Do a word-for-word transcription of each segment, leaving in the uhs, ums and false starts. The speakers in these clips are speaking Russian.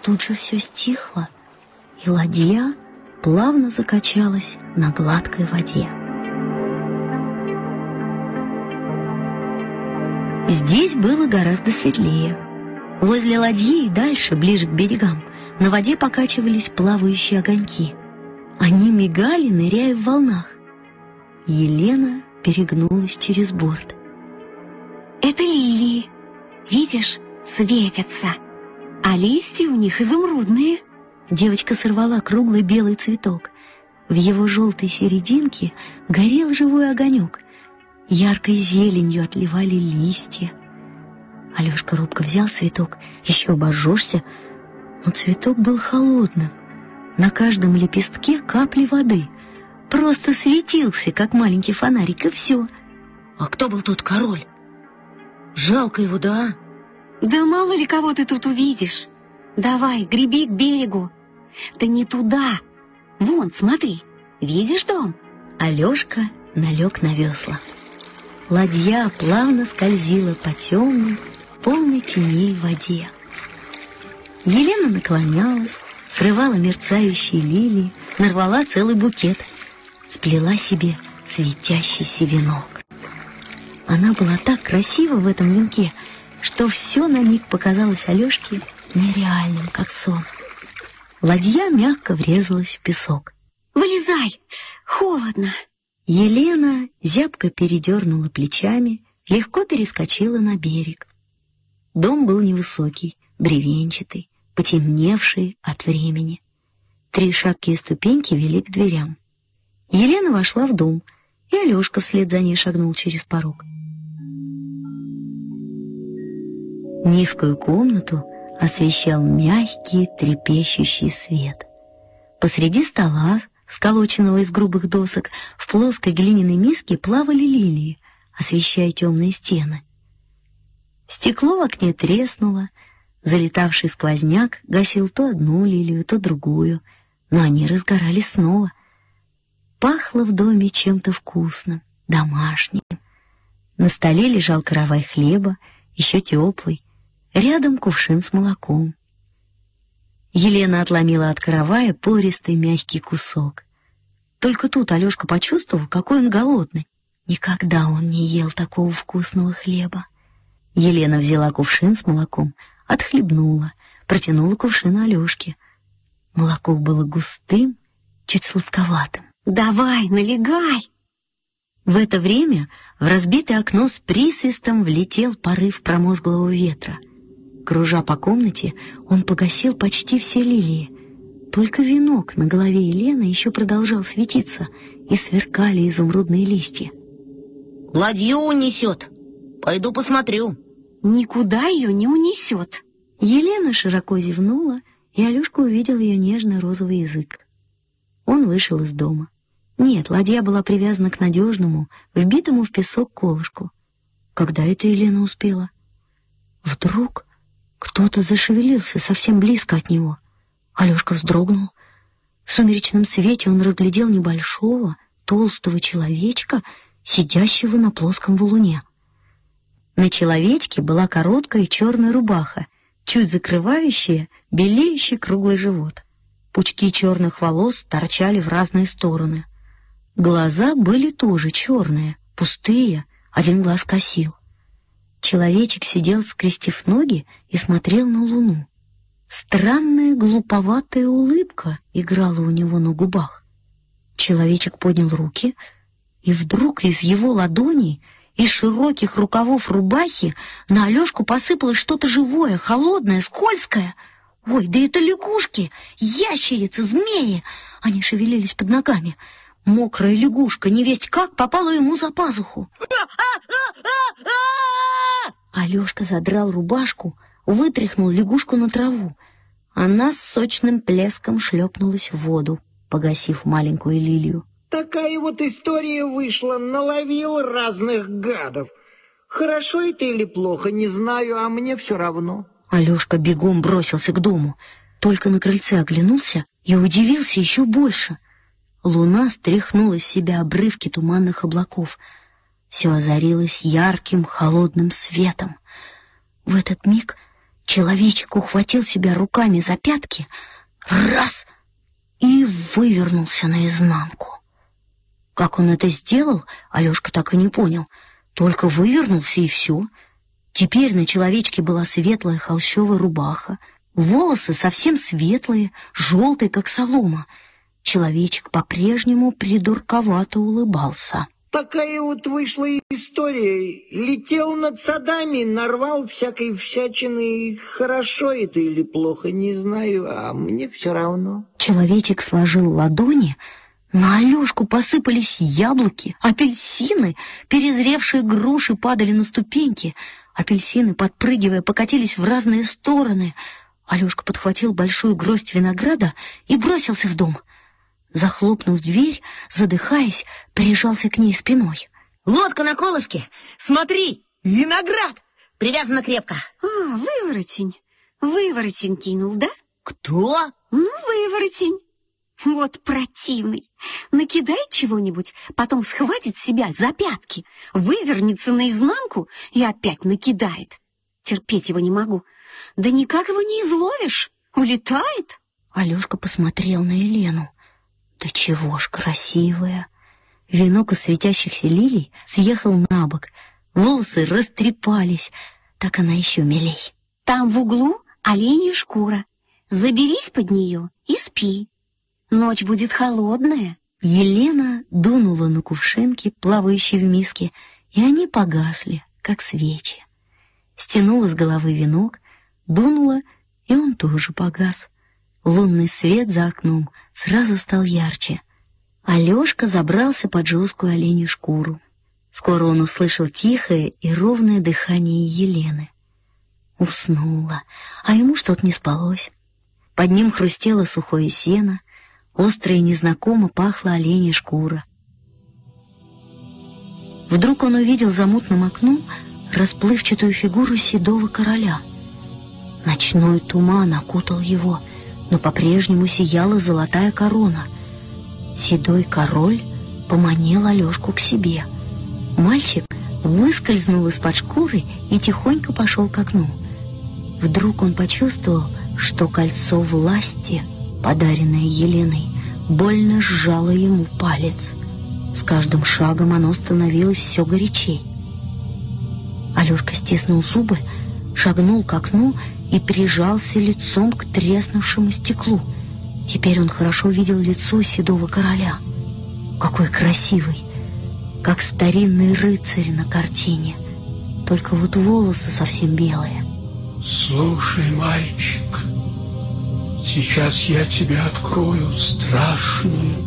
Тут же все стихло, и ладья плавно закачалась на гладкой воде. Здесь было гораздо светлее. Возле ладьи и дальше, ближе к берегам, на воде покачивались плавающие огоньки. Они мигали, ныряя в волнах. Елена перегнулась через борт. Это лилии. Видишь, светятся. А листья у них изумрудные. Девочка сорвала круглый белый цветок. В его желтой серединке горел живой огонек. Яркой зеленью отливали листья. Алешка робко взял цветок. Еще обожжешься. Но цветок был холодным. На каждом лепестке капли воды. Просто светился, как маленький фонарик, и все. А кто был тот король? Жалко его, да? Да мало ли кого ты тут увидишь. Давай, греби к берегу. Да не туда. Вон, смотри, видишь дом? Алешка налег на весла. Ладья плавно скользила по темной, полной теней воде. Елена наклонялась, срывала мерцающие лилии, нарвала целый букет, сплела себе светящийся венок. Она была так красива в этом венке, что все на миг показалось Алешке нереальным, как сон. Ладья мягко врезалась в песок. «Вылезай! Холодно!» Елена зябко передернула плечами, легко перескочила на берег. Дом был невысокий, бревенчатый, потемневший от времени. Три шаткие ступеньки вели к дверям. Елена вошла в дом, и Алешка вслед за ней шагнул через порог. Низкую комнату освещал мягкий трепещущий свет. Посреди стола, сколоченного из грубых досок, в плоской глиняной миске плавали лилии, освещая темные стены. Стекло в окне треснуло, залетавший сквозняк гасил то одну лилию, то другую, но они разгорались снова. Пахло в доме чем-то вкусным, домашним. На столе лежал каравай хлеба, еще теплый, рядом кувшин с молоком. Елена отломила от каравая пористый мягкий кусок. Только тут Алешка почувствовал, какой он голодный. Никогда он не ел такого вкусного хлеба. Елена взяла кувшин с молоком, отхлебнула, протянула кувшин Алешке. Молоко было густым, чуть сладковатым. «Давай, налегай!» В это время в разбитое окно с присвистом влетел порыв промозглого ветра. Кружа по комнате, он погасил почти все лилии. Только венок на голове Елены еще продолжал светиться, и сверкали изумрудные листья. «Ладью унесет. Пойду посмотрю». «Никуда ее не унесет». Елена широко зевнула, и Алешка увидел ее нежный розовый язык. Он вышел из дома. Нет, ладья была привязана к надежному, вбитому в песок колышку. Когда это Елена успела? Вдруг кто-то зашевелился совсем близко от него. Алешка вздрогнул. В сумеречном свете он разглядел небольшого, толстого человечка, сидящего на плоском валуне. На человечке была короткая черная рубаха, чуть закрывающая белеющий круглый живот. Пучки черных волос торчали в разные стороны. Глаза были тоже черные, пустые, один глаз косил. Человечек сидел, скрестив ноги, и смотрел на луну. Странная глуповатая улыбка играла у него на губах. Человечек поднял руки, и вдруг из его ладоней, из широких рукавов рубахи, на Алешку посыпалось что-то живое, холодное, скользкое. Ой, да это лягушки, ящерицы, змеи! Они шевелились под ногами. Мокрая лягушка, невесть как, попала ему за пазуху. Алешка задрал рубашку, вытряхнул лягушку на траву. Она с сочным плеском шлепнулась в воду, погасив маленькую лилию. Такая вот история вышла, наловил разных гадов. Хорошо это или плохо, не знаю, а мне все равно. Алешка бегом бросился к дому, только на крыльце оглянулся и удивился еще больше. Луна стряхнула с себя обрывки туманных облаков. Все озарилось ярким, холодным светом. В этот миг Человечек ухватил себя руками за пятки, раз, и вывернулся наизнанку. Как он это сделал, Алёшка так и не понял. Только вывернулся, и все. Теперь на человечке была светлая холщовая рубаха, волосы совсем светлые, желтые, как солома. Человечек по-прежнему придурковато улыбался. Такая вот вышла история. Летел над садами, нарвал всякой всячины. Хорошо это или плохо, не знаю, а мне все равно. Человечек сложил ладони, на Алёшку посыпались яблоки, апельсины, перезревшие груши падали на ступеньки. Апельсины, подпрыгивая, покатились в разные стороны. Алёшка подхватил большую гроздь винограда и бросился в дом. Захлопнув дверь, задыхаясь, прижался к ней спиной. Лодка на колышке. Смотри, виноград. Привязана крепко. А, выворотень. Выворотень кинул, да? Кто? Ну, выворотень. Вот противный. Накидает чего-нибудь, потом схватит себя за пятки, вывернется наизнанку и опять накидает. Терпеть его не могу. Да никак его не изловишь. Улетает. Алёшка посмотрел на Елену. Да чего ж красивая! Венок из светящихся лилий съехал на бок, волосы растрепались, так она еще милей. Там в углу оленья шкура. Заберись под нее и спи. Ночь будет холодная. Елена дунула на кувшинки, плавающие в миске, и они погасли, как свечи. Стянула с головы венок, дунула, и он тоже погас. Лунный свет за окном сразу стал ярче. Алёшка забрался под жесткую оленью шкуру. Скоро он услышал тихое и ровное дыхание Елены. Уснула, а ему что-то не спалось. Под ним хрустело сухое сено, остро и незнакомо пахла оленья шкура. Вдруг он увидел за мутным окном расплывчатую фигуру седого короля. Ночной туман окутал его, но по-прежнему сияла золотая корона. Седой король поманил Алёшку к себе. Мальчик выскользнул из-под шкуры и тихонько пошел к окну. Вдруг он почувствовал, что кольцо власти, подаренное Еленой, больно сжало ему палец. С каждым шагом оно становилось все горячей. Алёшка стиснул зубы, шагнул к окну и прижался лицом к треснувшему стеклу. Теперь он хорошо видел лицо седого короля. Какой красивый, как старинный рыцарь на картине. Только вот волосы совсем белые. Слушай, мальчик, сейчас я тебе открою страшную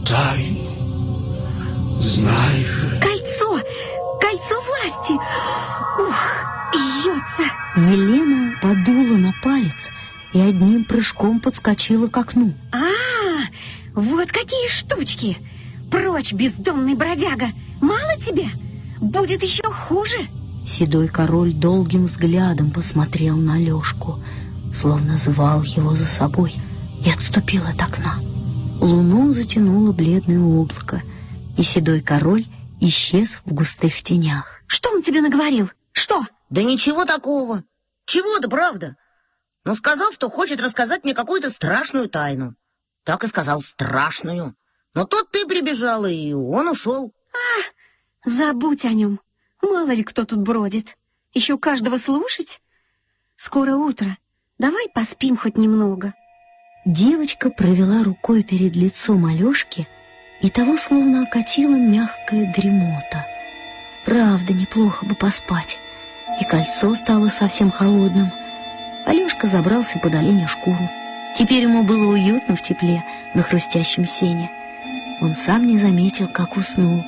тайну. Знаешь же... Кольцо! Кольцо власти! Ух, бьется! Елена подула на палец и одним прыжком подскочила к окну. А, вот какие штучки! Прочь, бездомный бродяга! Мало тебе? Будет еще хуже! Седой король долгим взглядом посмотрел на Алёшку, словно звал его за собой, и отступил от окна. Луну затянуло бледное облако, и седой король исчез в густых тенях. Что он тебе наговорил? Что? Да ничего такого. Чего-то, правда. Но сказал, что хочет рассказать мне какую-то страшную тайну. Так и сказал, страшную. Но тут ты прибежала, и он ушел. А, забудь о нем. Мало ли кто тут бродит. Еще каждого слушать? Скоро утро. Давай поспим хоть немного. Девочка провела рукой перед лицом Алёшки, и того словно окатила мягкая дремота. Правда, неплохо бы поспать. И кольцо стало совсем холодным. Алёшка забрался под оленью шкуру. Теперь ему было уютно в тепле на хрустящем сене. Он сам не заметил, как уснул.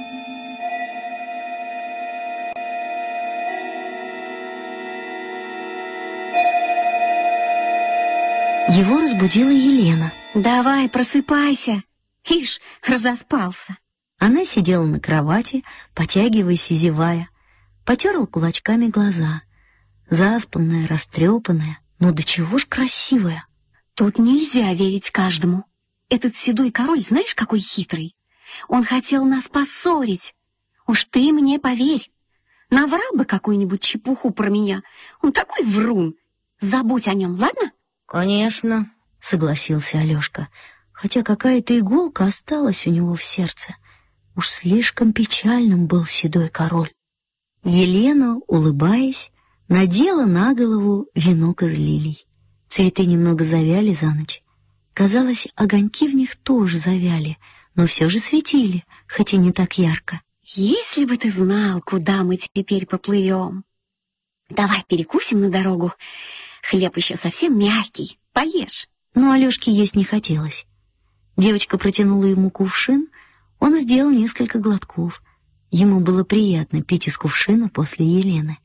Его разбудила Елена. Давай, просыпайся. Ишь, разоспался. Она сидела на кровати, потягиваясь и зевая. Потерла кулачками глаза. Заспанная, растрепанная, но до чего ж красивая. Тут нельзя верить каждому. Этот седой король, знаешь, какой хитрый? Он хотел нас поссорить. Уж ты мне поверь. Наврал бы какую-нибудь чепуху про меня. Он такой врун. Забудь о нем, ладно? Конечно, согласился Алешка, хотя какая-то иголка осталась у него в сердце. Уж слишком печальным был седой король. Елена, улыбаясь, надела на голову венок из лилий. Цветы немного завяли за ночь. Казалось, огоньки в них тоже завяли, но все же светили, хоть и не так ярко. Если бы ты знал, куда мы теперь поплывем. Давай перекусим на дорогу. Хлеб еще совсем мягкий, поешь. Но Алешке есть не хотелось. Девочка протянула ему кувшин, он сделал несколько глотков. Ему было приятно пить из кувшина после Елены.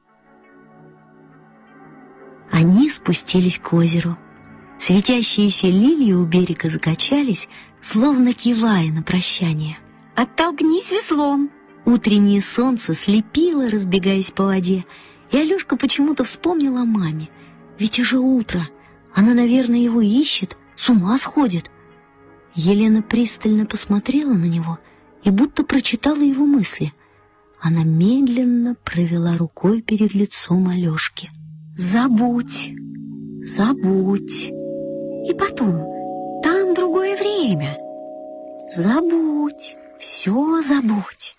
Они спустились к озеру. Светящиеся лилии у берега закачались, словно кивая на прощание. Оттолкнись веслом. Утреннее солнце слепило, разбегаясь по воде, и Алешка почему-то вспомнил о маме. Ведь уже утро, она, наверное, его ищет, с ума сходит. Елена пристально посмотрела на него и будто прочитала его мысли. Она медленно провела рукой перед лицом Алешки. Забудь, забудь. И потом, там другое время. Забудь, все забудь.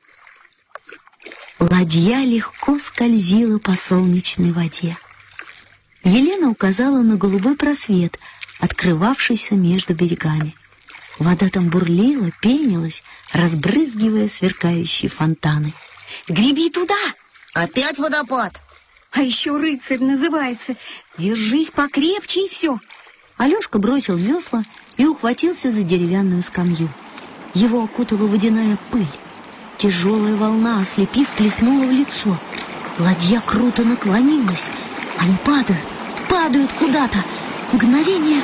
Ладья легко скользила по солнечной воде. Елена указала на голубой просвет, открывавшийся между берегами. Вода там бурлила, пенилась, разбрызгивая сверкающие фонтаны. Греби туда! Опять водопад? А еще рыцарь называется. Держись покрепче и все. Алешка бросил весла и ухватился за деревянную скамью. Его окутала водяная пыль. Тяжелая волна, ослепив, плеснула в лицо. Ладья круто наклонилась. Они падают, падают куда-то. Мгновение...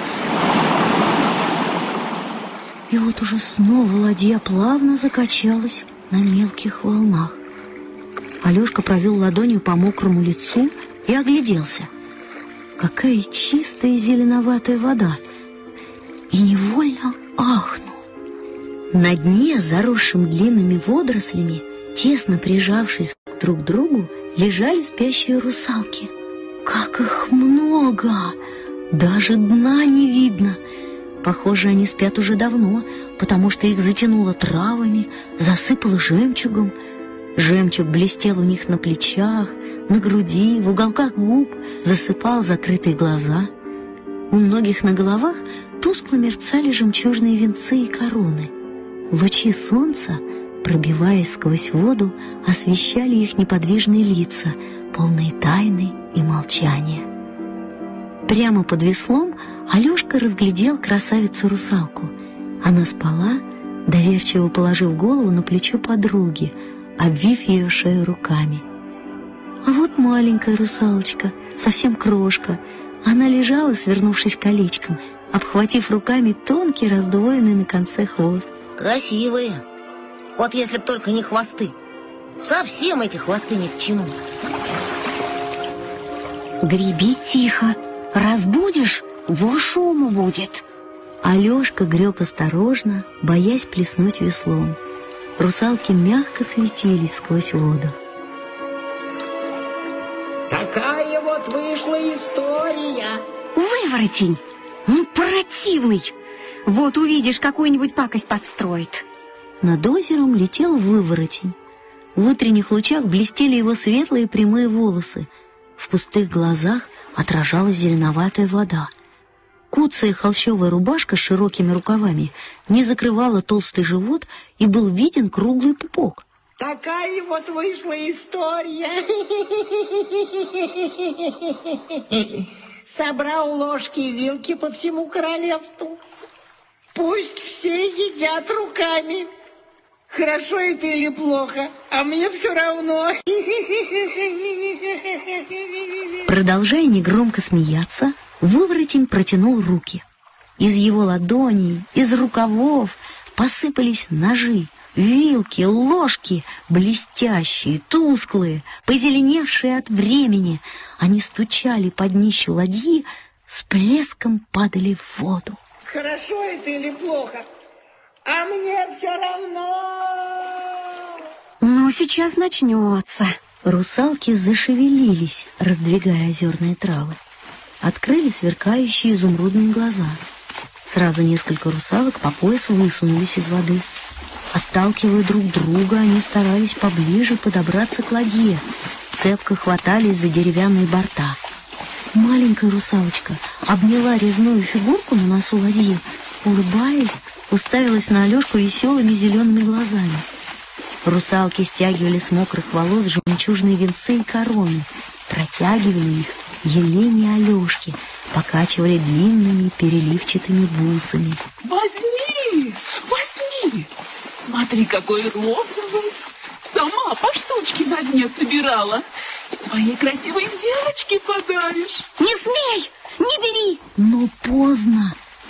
И вот уже снова ладья плавно закачалась на мелких волнах. Алешка провел ладонью по мокрому лицу и огляделся. Какая чистая зеленоватая вода! И невольно ахнул. На дне, заросшим длинными водорослями, тесно прижавшись друг к другу, лежали спящие русалки. Как их много! Даже дна не видно. Похоже, они спят уже давно, потому что их затянуло травами, засыпало жемчугом. Жемчуг блестел у них на плечах, на груди, в уголках губ, засыпал закрытые глаза. У многих на головах тускло мерцали жемчужные венцы и короны. Лучи солнца, пробиваясь сквозь воду, освещали их неподвижные лица, полные тайны и молчания. Прямо под веслом Алешка разглядел красавицу-русалку. Она спала, доверчиво положив голову на плечо подруги, обвив ее шею руками. А вот маленькая русалочка, совсем крошка. Она лежала, свернувшись колечком, обхватив руками тонкий, раздвоенный на конце хвост. Красивые. Вот если б только не хвосты. Совсем эти хвосты ни к чему. Греби тихо. Разбудишь, во шуму будет. Алешка греб осторожно, боясь плеснуть веслом. Русалки мягко светились сквозь воду. Такая вот вышла история. Выворотень! Ну, противный! Вот увидишь, какую-нибудь пакость подстроит. Над озером летел выворотень. В утренних лучах блестели его светлые прямые волосы. В пустых глазах отражалась зеленоватая вода. Куцая холщовая рубашка с широкими рукавами не закрывала толстый живот, и был виден круглый пупок. Такая вот вышла история. Собрал ложки и вилки по всему королевству. Пусть все едят руками. Хорошо это или плохо, а мне все равно. Продолжая негромко смеяться, выворотень протянул руки. Из его ладоней, из рукавов посыпались ножи, вилки, ложки, блестящие, тусклые, позеленевшие от времени. Они стучали под днище ладьи, с плеском падали в воду. Хорошо это или плохо, а мне все равно. Ну, сейчас начнется. Русалки зашевелились, раздвигая озерные травы. Открыли сверкающие изумрудные глаза. Сразу несколько русалок по пояс высунулись из воды. Отталкивая друг друга, они старались поближе подобраться к ладье, цепко хватались за деревянные борта. Маленькая русалочка обняла резную фигурку на носу ладьи, улыбаясь, уставилась на Алешку веселыми зелеными глазами. Русалки стягивали с мокрых волос жемчужные венцы и короны, протягивали их Елене и Алешке, покачивали длинными переливчатыми бусами. Возьми, возьми, смотри, какой розовый. Сама по штучке на дне собирала. Своей красивой девочке подаришь. Не смей, не бери. Но поздно.